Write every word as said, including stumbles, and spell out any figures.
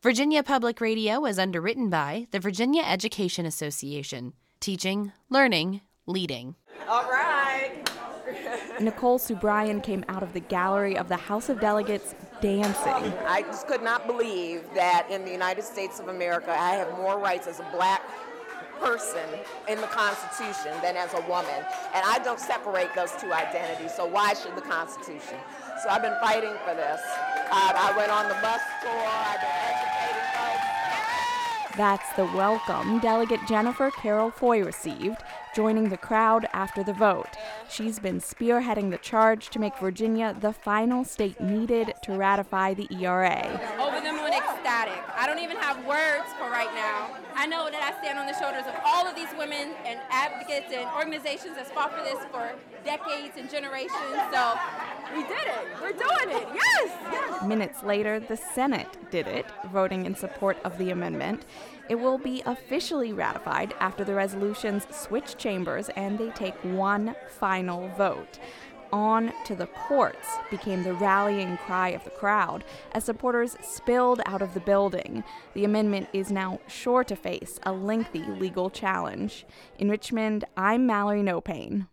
Virginia Public Radio is underwritten by the Virginia Education Association. Teaching, learning, leading. All right. Nicole Subrian came out of the gallery of the House of Delegates dancing. I just could not believe that in the United States of America, I have more rights as a black person in the Constitution than as a woman. And I don't separate those two identities, so why should the Constitution? So I've been fighting for this. Uh, I went on the bus tour, I've been educating folks. That's the welcome Delegate Jennifer Carroll Foy received, joining the crowd after the vote. She's been spearheading the charge to make Virginia the final state needed to ratify the E R A. Over the moon ecstatic. I don't even have words for right now. I know that I stand on the shoulders of all of these women and advocates and organizations that's fought for this for decades and generations. So we did it. We're doing it. Yes. yes. Minutes later, the Senate did it, voting in support of the amendment. It will be officially ratified after the resolutions switch chambers and they take one final vote. On to the courts became the rallying cry of the crowd as supporters spilled out of the building. The amendment is now sure to face a lengthy legal challenge. In Richmond, I'm Mallory Nopane.